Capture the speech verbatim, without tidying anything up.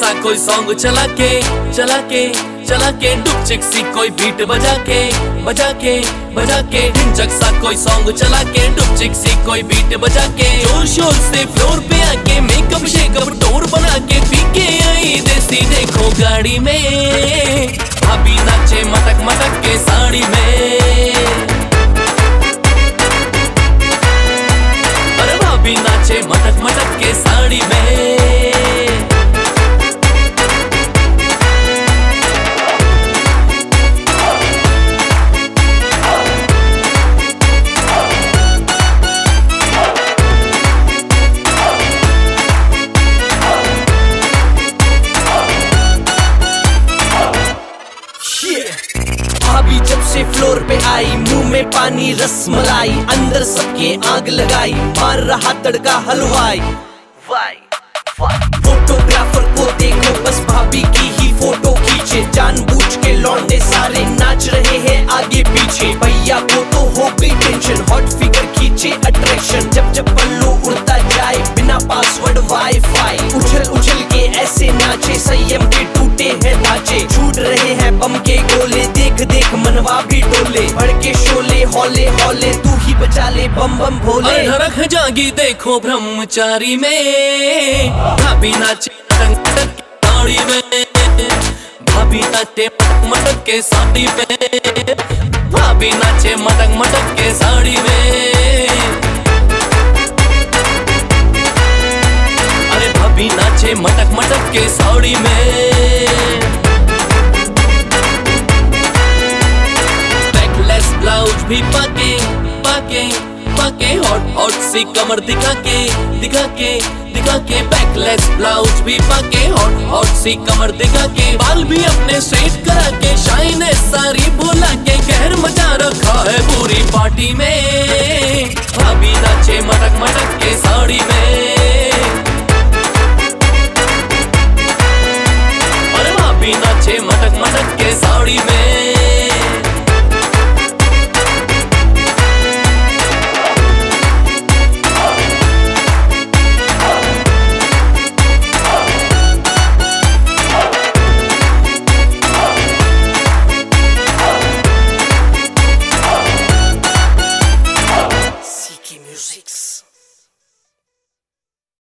सा कोई सॉन्ग चला के चला के चला के डुपचिक सी कोई बीट बजा के बजा के बजा के ढिंचक सा कोई सॉन्ग चला के डुपचिक सी कोई बीट बजा के जोर शोर से फ्लोर पे आके मेकअप शेकअप टोर बना के पी के आई देसी देखो गाड़ी में भाभी नाचे मटक मटक के साड़ी में। अरे भाभी नाचे मटक मटक के साड़ी में। भाभी जब से फ्लोर पे आई मुंह में पानी रस मलाई अंदर सबके आग लगाई मार रहा तड़का हलवाई। वाई वाई फोटोग्राफर को देखो बस भाभी की ही फोटो खींचे जानबूझ के लौंडे सारे नाच रहे हैं आगे पीछे। भैया को तो हो गई टेंशन हॉट फिगर खींचे अट्रैक्शन जब जब पल्लू उड़ता जाए बिना पासवर्ड वाईफाई उछल उछल के ऐसे नाचे संयम के टूटे हैं ढांचे छूट रहे हैं बम के गोले देख देख मनवा भी डोले भड़ के शोले हौले हौले तू ही बचा ले बम बम भोले। रख जागी देखो ब्रह्मचारी में भाभी नाचे मटक साड़ी में भाभी नाचे मटक के साड़ी में भाभी नाचे मटक मटक के साड़ी में। अरे भाभी नाचे मटक मटक के साड़ी में। बैकलेस ब्लाउज भी पाके पाके पाके हॉट हॉट सी कमर दिखा के दिखा के दिखा के बैकलेस ब्लाउज भी पाके हॉट हॉट सी कमर दिखा के बाल भी अपने स्ट्रेट करा के शाइन सारी बोला के कहर मचा रखा है पूरी पार्टी में भाभी नाचे मटक मटक के साड़ी में। अरे भाभी नाचे मटक मटक के साड़ी में। Musics.